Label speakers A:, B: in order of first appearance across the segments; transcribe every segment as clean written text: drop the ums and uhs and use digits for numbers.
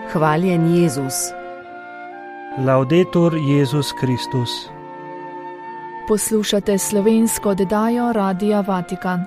A: Hvaljen Jezus.
B: Laudetur Jezus Kristus.
C: Poslušate slovensko oddajo Radia Vatikan.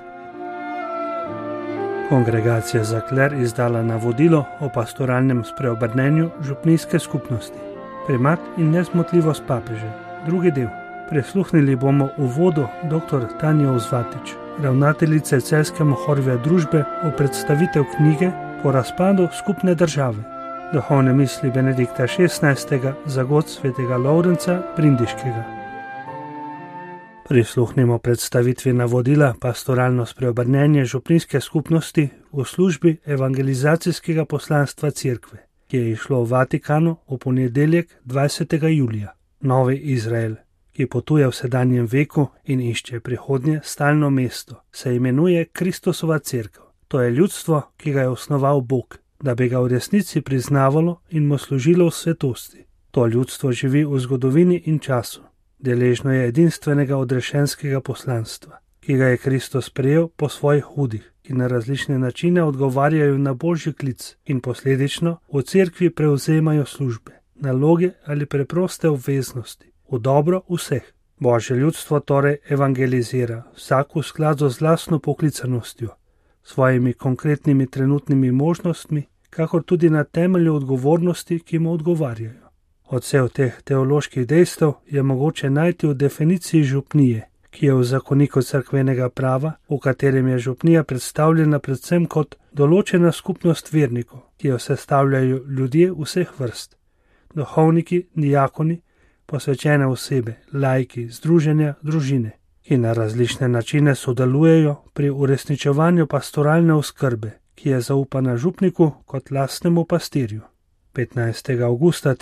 B: Kongregacija za kler izdala navodilo o pastoralnem spreobrnenju župnijske skupnosti. Primat in nezmotljivost papeža. Drugi del. Prisluhnili bomo uvodu dr. Tanje Ozvatič, ravnateljice Celjske Mohorjeve družbe, o predstavitev knjige Po razpadu skupne države. Duhovne misli Benedikta XVI. Za god svetega Lovrenca Brindiškega. Prisluhnimo predstavitvi navodila pastoralno spreobrnenje župnijske skupnosti v službi evangelizacijskega poslanstva Cerkve, ki je išlo v Vatikanu v ponedeljek 20. julija. Novi Izrael, ki potuje v sedanjem veku in išče prihodnje stalno mesto, se imenuje Kristusova cerkev. To je ljudstvo, ki ga je osnoval Bog, da bi ga v resnici priznavalo in mu služilo v svetosti. To ljudstvo živi v zgodovini in času. Deležno je edinstvenega odrešenskega poslanstva, ki ga je Kristus prejel po svojih hudih, ki na različne načine odgovarjajo na božji klic in posledično v cerkvi prevzemajo službe, naloge ali preproste obveznosti, v dobro vseh. Božje ljudstvo torej evangelizira, vsak v skladu z lastno poklicanostjo, svojimi konkretnimi trenutnimi možnostmi, kakor tudi na temelju odgovornosti, ki mu odgovarjajo. Odsev teh teoloških dejstev je mogoče najti v definiciji župnije, ki je v zakoniku cerkvenega prava, v katerem je župnija predstavljena predvsem kot določena skupnost vernikov, ki jo sestavljajo ljudje vseh vrst. Duhovniki, diakoni, posvečene osebe, laiki, združenja, družine, ki na različne načine sodelujejo pri uresničevanju pastoralne oskrbe, ki je zaupana župniku kot lastnemu pastirju. 15. avgusta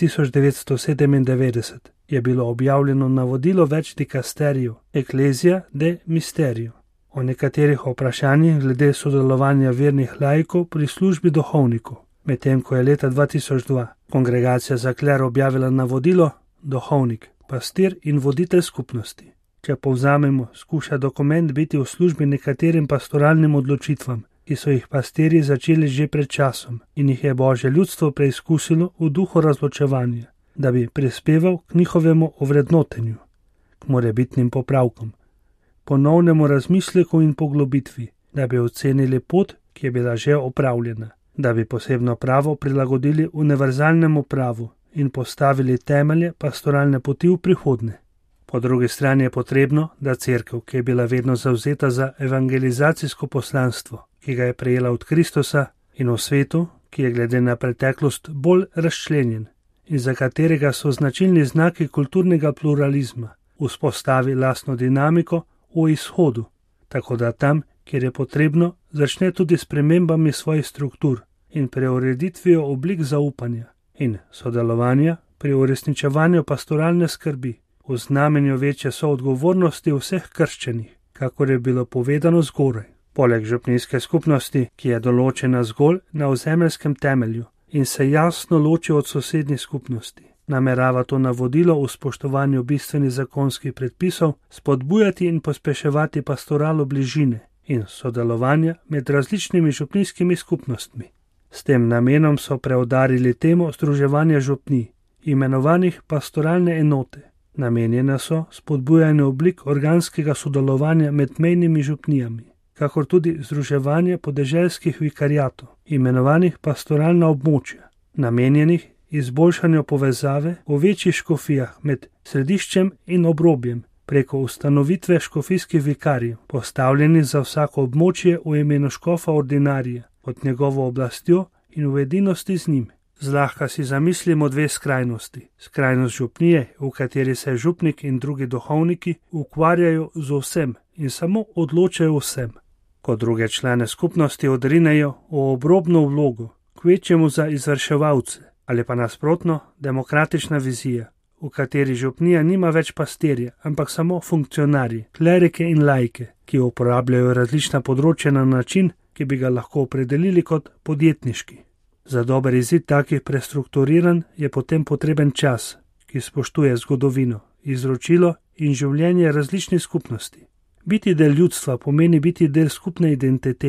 B: 1997 je bilo objavljeno navodilo več dikasterijev Ecclesia de Mysterio o nekaterih vprašanjih glede sodelovanja vernih laikov pri službi duhovnikov, medtem ko je leta 2002 Kongregacija za kler objavila navodilo Duhovnik, pastir in voditelj skupnosti. Če povzamemo, skuša dokument biti v službi nekaterim pastoralnim odločitvam, ki so jih pastirji začeli že pred časom in jih je Božje ljudstvo preizkusilo v duhu razločevanja, da bi prispeval k njihovemu ovrednotenju, k morebitnim popravkom, ponovnemu razmisleku in poglobitvi, da bi ocenili pot, ki je bila že opravljena, da bi posebno pravo prilagodili univerzalnemu pravu in postavili temelje pastoralne poti v prihodnje. Po drugi strani je potrebno, da cerkev, ki je bila vedno zavzeta za evangelizacijsko poslanstvo, ki ga je prejela od Kristusa, in v svetu, ki je glede na preteklost bolj razčlenjen in za katerega so značilni znaki kulturnega pluralizma, vzpostavi lastno dinamiko v izhodu, tako da tam, kjer je potrebno, začne tudi s spremembami svojih struktur in preureditvijo oblik zaupanja in sodelovanja pri uresničevanju pastoralne skrbi, v znamenju večje soodgovornosti vseh krščenih, kakor je bilo povedano zgoraj. Poleg župnijske skupnosti, ki je določena zgolj na ozemeljskem temelju in se jasno loči od sosednjih skupnosti, namerava to navodilo v spoštovanju bistvenih zakonskih predpisov spodbujati in pospeševati pastoralo bližine in sodelovanja med različnimi župnijskimi skupnostmi. S tem namenom so preudarili temo združevanja župnij, imenovanih pastoralne enote. Namenjena so spodbujanju oblik organskega sodelovanja med mejnimi župnijami, kakor tudi združevanje podeželskih vikariatov, imenovanih pastoralna območja, namenjenih izboljšanju povezave v večjih škofijah med središčem in obrobjem preko ustanovitve škofijskih vikarjev, postavljenih za vsako območje v imenu škofa ordinarija, pod njegovo oblastjo in v edinosti z njim. Zlahka si zamislimo dve skrajnosti. Skrajnost župnije, v kateri se župnik in drugi duhovniki ukvarjajo z vsem in samo odločajo vsem. Ko druge člane skupnosti odrinejo v obrobno vlogo, kvečjemu za izvrševalce, ali pa nasprotno demokratična vizija, v kateri župnija nima več pastirja, ampak samo funkcionarji, klerike in laike, ki uporabljajo različna področja na način, ki bi ga lahko opredelili kot podjetniški. Za dober izid takih prestrukturiranj je potem potreben čas, ki spoštuje zgodovino, izročilo in življenje različnih skupnosti. Biti del ljudstva pomeni biti del skupne identitete,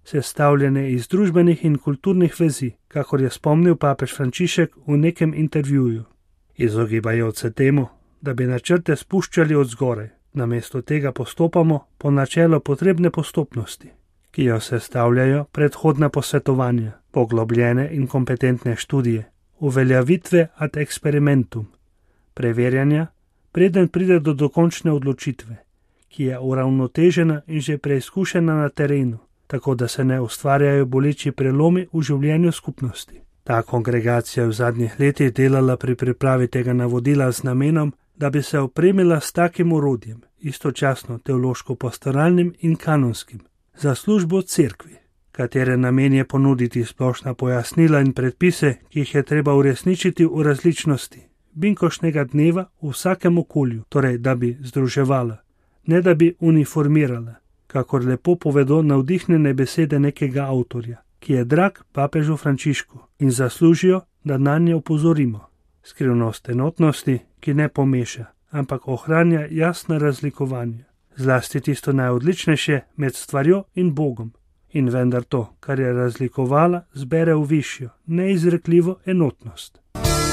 B: sestavljene iz družbenih in kulturnih vezi, kakor je spomnil papež Frančišek v nekem intervjuju. Izogibajoč se temu, da bi načrte spuščali od zgoraj, namesto tega postopamo po načelu potrebne postopnosti, ki jo sestavljajo predhodna posvetovanja, poglobljene in kompetentne študije, uveljavitve ad experimentum, preverjanja, preden pride do dokončne odločitve, ki je uravnotežena in že preizkušena na terenu, tako da se ne ustvarjajo boleči prelomi v življenju skupnosti. Ta kongregacija je v zadnjih letih delala pri pripravi tega navodila z namenom, da bi se opremila s takim orodjem, istočasno teološko-pastoralnim in kanonskim, za službo cerkvi, katere namen je ponuditi splošna pojasnila in predpise, ki jih je treba uresničiti v različnosti binkošnega dneva v vsakem okolju, torej da bi združevala, ne da bi uniformirala, kakor lepo povedo navdihnjene besede nekega avtorja, ki je drag papežu Frančišku in zaslužijo, da nanje opozorimo. Skrivnost enotnosti, ki ne pomeša, ampak ohranja jasna razlikovanja, zlasti tisto najodličnejše med stvarjo in Bogom, in vendar to, kar je razlikovala, zbere v višjo, neizrekljivo enotnost.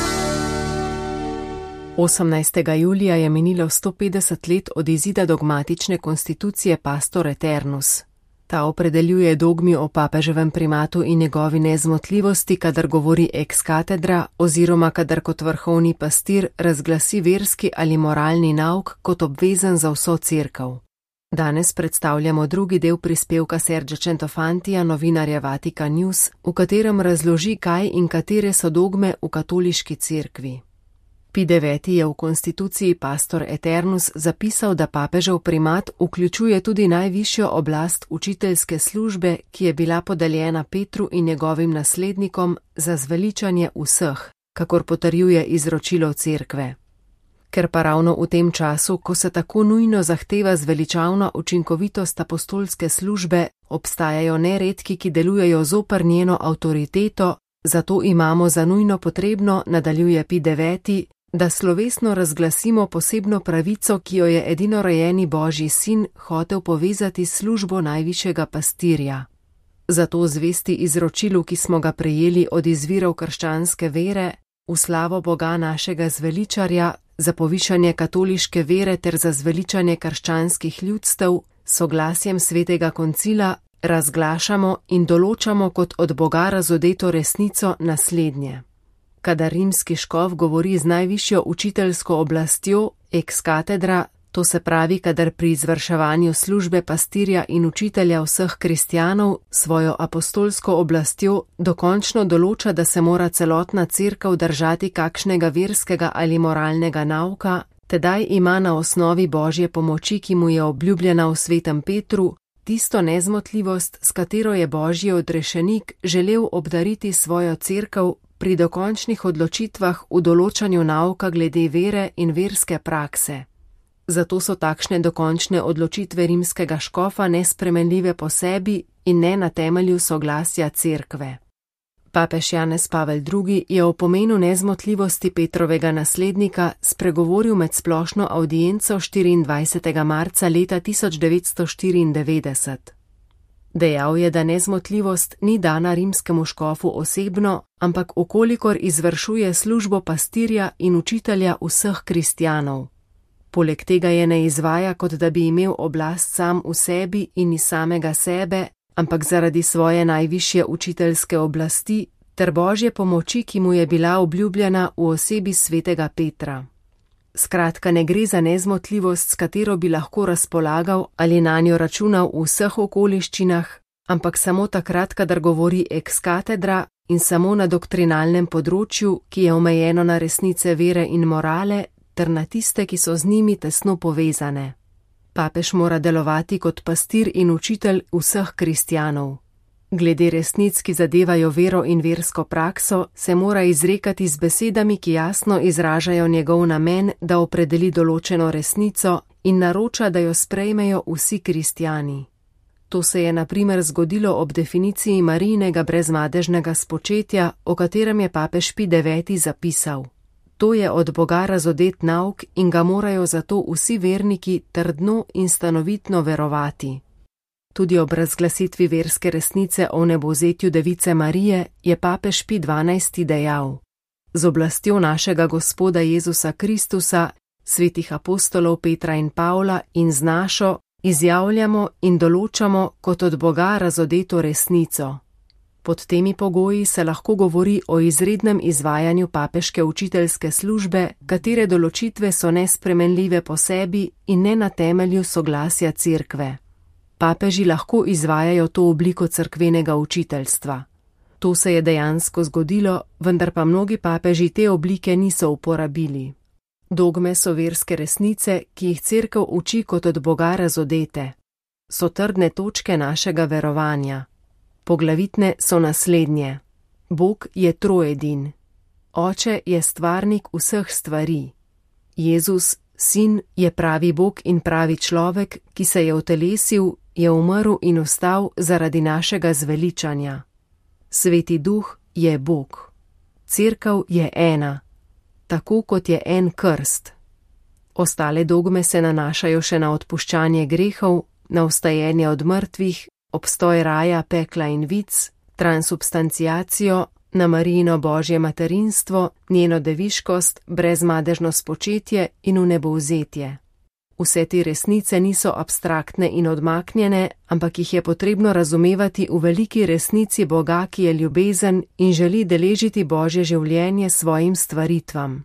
A: 18. julija je minilo 150 let od izida dogmatične konstitucije Pastor Eternus. Ta opredeljuje dogmi o papeževem primatu in njegovi nezmotljivosti, kadar govori ex cathedra oziroma kadar kot vrhovni pastir razglasi verski ali moralni nauk kot obvezen za vso cerkev. Danes predstavljamo drugi del prispevka Sergio Centofantija, novinarja Vatican News, v katerem razloži, kaj in katere so dogme v katoliški cerkvi. Pij IX. Je v konstituciji Pastor Eternus zapisal, da papežev primat vključuje tudi najvišjo oblast učiteljske službe, ki je bila podeljena Petru in njegovim naslednikom za zveličanje vseh, kakor potrjuje izročilo cerkve. Ker pa ravno v tem času, ko se tako nujno zahteva zveličavna učinkovitost apostolske službe, obstajajo neredki, ki delujejo zoper njeno avtoriteto, zato imamo za nujno potrebno, nadaljuje Pij IX., da slovesno razglasimo posebno pravico, ki jo je edinorojeni Božji sin hotel povezati s službo najvišjega pastirja. Zato zvesti izročilu, ki smo ga prejeli od izvirov krščanske vere, v slavo Boga našega zveličarja, za povišanje katoliške vere ter za zveličanje krščanskih ljudstev, soglasjem svetega koncila razglašamo in določamo kot od Boga razodeto resnico naslednje. Kadar rimski škof govori z najvišjo učiteljsko oblastjo, ex cathedra, to se pravi, kadar pri izvrševanju službe pastirja in učitelja vseh kristjanov svojo apostolsko oblastjo dokončno določa, da se mora celotna cerkev držati kakšnega verskega ali moralnega nauka, tedaj ima na osnovi Božje pomoči, ki mu je obljubljena v svetem Petru, tisto nezmotljivost, s katero je Božji odrešenik želel obdariti svojo cerkev pri dokončnih odločitvah v določanju nauka glede vere in verske prakse. Zato so takšne dokončne odločitve rimskega škofa nespremenljive po sebi in ne na temelju soglasja cerkve. Papež Janez Pavel II. Je o pomenu nezmotljivosti Petrovega naslednika spregovoril med splošno avdienco 24. marca leta 1994. Dejal je, da nezmotljivost ni dana rimskemu škofu osebno, ampak okolikor izvršuje službo pastirja in učitelja vseh kristjanov. Poleg tega je ne izvaja, kot da bi imel oblast sam v sebi in iz samega sebe, ampak zaradi svoje najvišje učiteljske oblasti ter Božje pomoči, ki mu je bila obljubljena v osebi svetega Petra. Skratka, ne gre za nezmotljivost, s katero bi lahko razpolagal ali nanjo računal v vseh okoliščinah, ampak samo takrat, kadar govori ex cathedra in samo na doktrinalnem področju, ki je omejeno na resnice vere in morale, ter na tiste, ki so z njimi tesno povezane. Papež mora delovati kot pastir in učitelj vseh kristjanov. Glede resnic, ki zadevajo vero in versko prakso, se mora izrekati z besedami, ki jasno izražajo njegov namen, da opredeli določeno resnico in naroča, da jo sprejmejo vsi kristjani. To se je na primer zgodilo ob definiciji Marijinega brezmadežnega spočetja, o katerem je papež Pij IX. Zapisal: To je od Boga razodet nauk in ga morajo zato vsi verniki trdno in stanovitno verovati. Tudi ob razglasitvi verske resnice o vnebovzetju Device Marije je papež Pij XII. Dejal: Z oblastjo našega Gospoda Jezusa Kristusa, svetih apostolov Petra in Pavla in z našo izjavljamo in določamo kot od Boga razodeto resnico. Pod temi pogoji se lahko govori o izrednem izvajanju papeške učiteljske službe, katere določitve so nespremenljive po sebi in ne na temelju soglasja Cerkve. Papeži lahko izvajajo to obliko cerkvenega učiteljstva. To se je dejansko zgodilo, vendar pa mnogi papeži te oblike niso uporabili. Dogme so verske resnice, ki jih Cerkev uči kot od Boga razodete. So trdne točke našega verovanja. Poglavitne so naslednje. Bog je troedin. Oče je stvarnik vseh stvari. Jezus, Sin, je pravi Bog in pravi človek, ki se je utelesil, je umrl in vstal zaradi našega zveličanja. Sveti Duh je Bog. Cerkev je ena, tako kot je en krst. Ostale dogme se nanašajo še na odpuščanje grehov, na vstajenje od mrtvih, obstoj raja, pekla in vic, transubstanciacijo, na Marijino božje materinstvo, njeno deviškost, brezmadežno spočetje in vnebovzetje. Vse te resnice niso abstraktne in odmaknjene, ampak jih je potrebno razumevati v veliki resnici Boga, ki je ljubezen in želi deležiti Božje življenje svojim stvaritvam.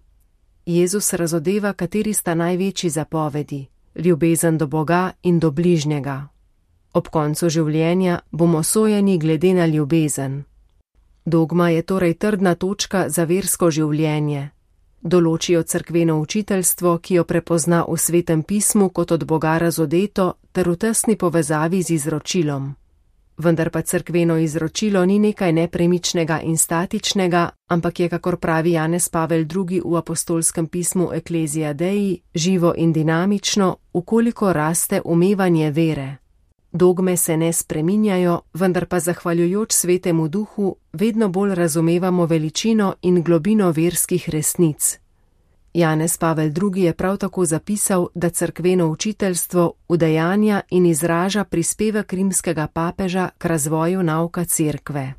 A: Jezus razodeva, kateri sta največji zapovedi: ljubezen do Boga in do bližnjega. Ob koncu življenja bomo sojeni glede na ljubezen. Dogma je torej trdna točka za versko življenje. Določijo cerkveno učiteljstvo, ki jo prepozna v Svetem pismu kot od Boga razodeto ter v tesni povezavi z izročilom. Vendar pa cerkveno izročilo ni nekaj nepremičnega in statičnega, ampak je, kakor pravi Janez Pavel II. V apostolskem pismu Ecclesia Dei, živo in dinamično, ukoliko raste umevanje vere. Dogme se ne spreminjajo, vendar pa zahvaljujoč Svetemu Duhu vedno bolj razumevamo veličino in globino verskih resnic. Janez Pavel II. Je prav tako zapisal, da cerkveno učiteljstvo udejanja in izraža prispevek rimskega papeža k razvoju nauka Cerkve.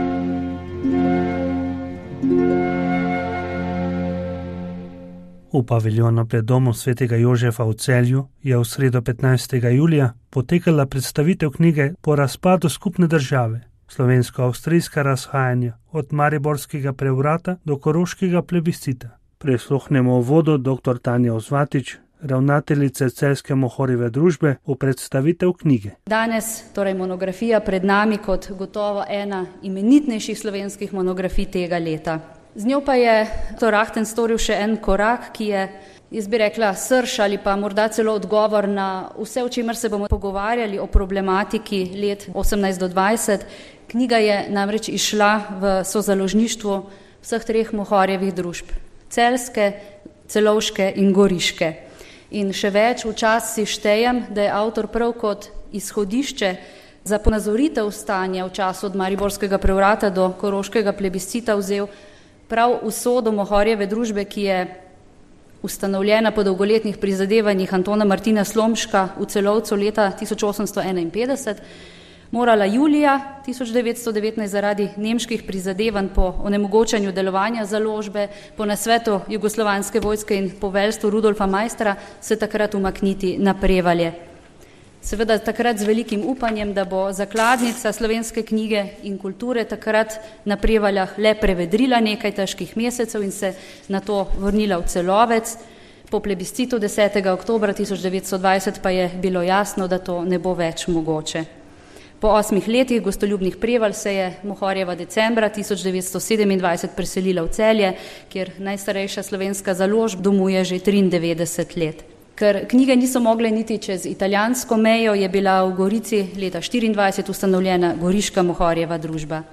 B: V paviljonu pred domom svetega Jožefa v Celju je v sredo 15. julija potekala predstavitev knjige Po razpadu skupne države, slovensko-avstrijska razhajanja od mariborskega prevrata do koroškega plebiscita. Prisluhnemo uvodu dr. Tanje Ozvatič, ravnateljice Celjske Mohorjeve družbe, v predstavitev knjige.
D: Danes torej monografija pred nami kot gotovo ena imenitnejših slovenskih monografij tega leta. Z njo pa je dr. Rahten storil še en korak, ki je, jaz bi rekla, srž ali pa morda celo odgovor na vse, o čemer se bomo pogovarjali o problematiki let 18 do 20. Knjiga je namreč išla v sozaložništvu vseh treh Mohorjevih družb, celjske, celovške in goriške. In še več, včasih štejem, da je avtor prav kot izhodišče za ponazoritev stanja v času od mariborskega prevrata do koroškega plebiscita vzel prav usodo Mohorjeve družbe, ki je ustanovljena po dolgoletnih prizadevanjih Antona Martina Slomška v Celovcu leta 1851, morala julija 1919 zaradi nemških prizadevanj po onemogočanju delovanja založbe, po nasvetu jugoslovanske vojske in poveljstvu Rudolfa Maistra se takrat umakniti na Prevalje. Seveda takrat z velikim upanjem, da bo zakladnica slovenske knjige in kulture takrat na Prevaljah le prevedrila nekaj težkih mesecev in se nato vrnila v Celovec. Po plebiscitu 10. oktobra 1920 pa je bilo jasno, da to ne bo več mogoče. Po 8 letih gostoljubnih Prevalj se je Mohorjeva decembra 1927 preselila v Celje, kjer najstarejša slovenska založba domuje že 93 let. Ker knjige niso mogle niti čez italijansko mejo, je bila v Gorici leta 1924 ustanovljena Goriška Mohorjeva družba.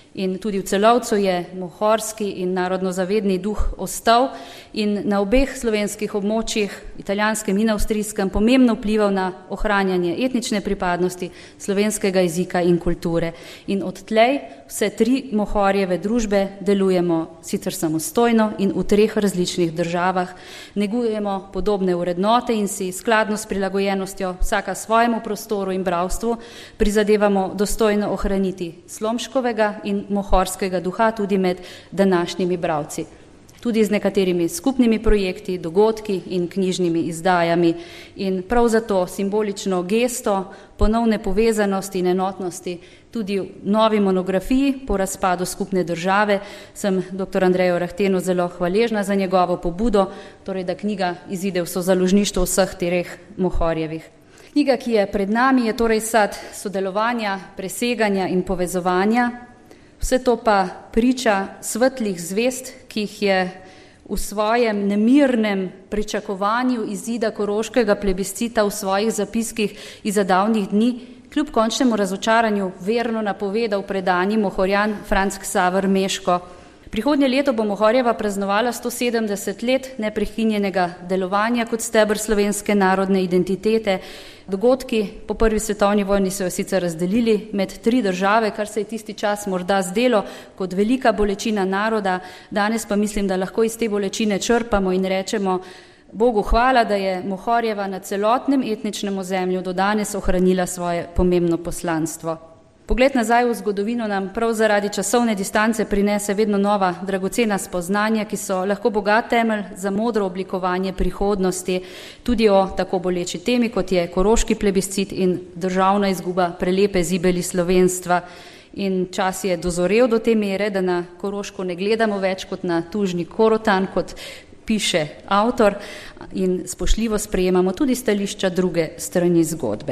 D: In tudi v Celovcu je mohorski in narodnozavedni duh ostal in na obeh slovenskih območjih, italijanskem in avstrijskem, pomembno vplival na ohranjanje etnične pripadnosti, slovenskega jezika in kulture. In odtlej vse tri mohorjeve družbe delujemo sicer samostojno in v treh različnih državah, negujemo podobne vrednote in si skladno s prilagojenostjo vsaka svojemu prostoru in bralstvu prizadevamo dostojno ohraniti slomškovega in mohorskega duha tudi med današnjimi bralci. Tudi z nekaterimi skupnimi projekti, dogodki in knjižnimi izdajami. In prav zato simbolično gesto ponovne povezanosti in enotnosti tudi v novi monografiji po razpadu skupne države sem dr. Andreju Rahtenu zelo hvaležna za njegovo pobudo, torej da knjiga izide v sozaložništvo vseh treh mohorjevih. Knjiga, ki je pred nami, je torej sad sodelovanja, preseganja in povezovanja. Vse to pa priča svetlih zvest, ki jih je v svojem nemirnem pričakovanju izida koroškega plebiscita v svojih zapiskih iz davnih dni kljub končnemu razočaranju verno napovedal predani mohorjan Franc Ksaver Meško. Prihodnje leto bo Mohorjeva praznovala 170 let neprekinjenega delovanja kot steber slovenske narodne identitete. Dogodki po prvi svetovni vojni so jo sicer razdelili med tri države, kar se je tisti čas morda zdelo kot velika bolečina naroda. Danes pa mislim, da lahko iz te bolečine črpamo in rečemo Bogu hvala, da je Mohorjeva na celotnem etničnem ozemlju do danes ohranila svoje pomembno poslanstvo. Pogled nazaj v zgodovino nam prav zaradi časovne distance prinese vedno nova dragocena spoznanja, ki so lahko bogat temelj za modro oblikovanje prihodnosti, tudi o tako boleči temi, kot je koroški plebiscit in državna izguba prelepe zibeli slovenstva. In čas je dozorel do te mere, da na Koroško ne gledamo več kot na tužni Korotan, kot piše avtor, in spoštljivo sprejemamo tudi stališča druge strani zgodbe.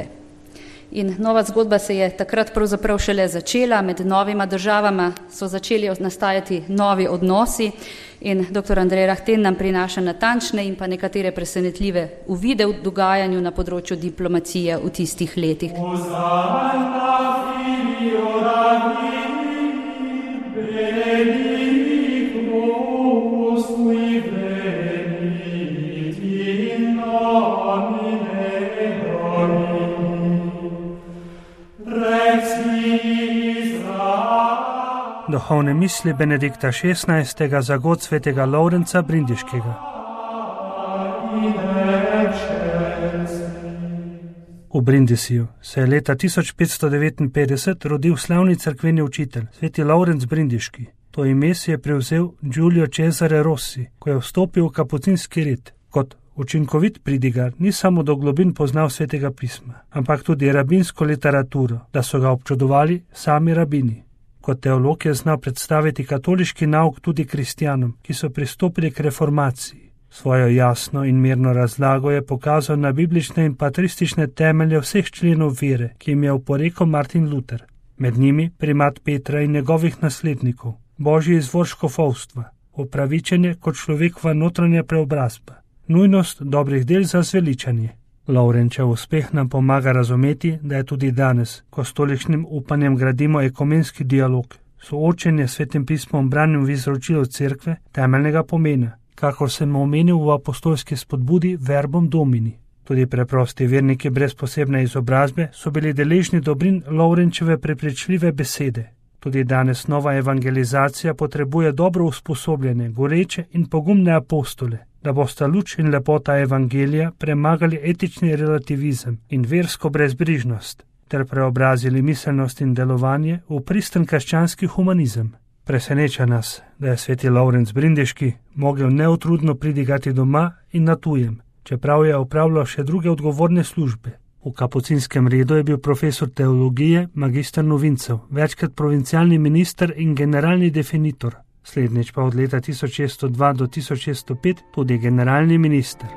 D: In nova zgodba se je takrat pravzaprav šele začela, med novima državama so začeli nastajati novi odnosi in dr. Andrej Rahten nam prinaša natančne in pa nekatere presenetljive uvide v dogajanju na področju diplomacije v tistih letih.
B: Duhovne misli Benedikta XVI. Za god svetega Lovrenca Brindiškega. V Brindisiju se je leta 1559 rodil slavni cerkveni učitelj, sveti Lovrenc Brindiški. To ime si je prevzel Giulio Cesare Rossi, ko je vstopil v kapucinski red. Kot učinkovit pridigar ni samo do globin poznal svetega pisma, ampak tudi rabinsko literaturo, da so ga občudovali sami rabini. Kot teolog je znal predstaviti katoliški nauk tudi kristjanom, ki so pristopili k reformaciji. Svojo jasno in mirno razlago je pokazal na biblične in patristične temelje vseh členov vere, ki jim je oporekal Martin Luther. Med njimi primat Petra in njegovih naslednikov, božji izvor škofovstva, upravičenje kot človekova notranja preobrazba, nujnost dobrih del za zveličanje. Lovrenčev uspeh nam pomaga razumeti, da je tudi danes, ko s tolikšnim upanjem gradimo ekumenski dialog, soočenje s svetim pismom branjem v izročilu cerkve temeljnega pomena, kakor sem omenil v apostolski spodbudi Verbum Domini. Tudi preprosti verniki brez posebne izobrazbe so bili deležni dobrin Lovrenčeve prepričljive besede. Tudi danes nova evangelizacija potrebuje dobro usposobljene, goreče in pogumne apostole, da bosta luč in lepota evangelija premagali etični relativizem in versko brezbrižnost, ter preobrazili miselnost in delovanje v pristen krščanski humanizem. Preseneča nas, da je sveti Lovrenc Brindiški mogel neutrudno pridigati doma in na tujem, čeprav je opravljal še druge odgovorne službe. V kapucinskem redu je bil profesor teologije, magister novincev, večkrat provincialni minister in generalni definitor, slednjič pa od leta 1602 do 1605 tudi generalni minister.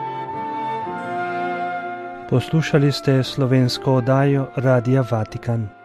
B: Poslušali ste slovensko oddajo Radia Vatikan.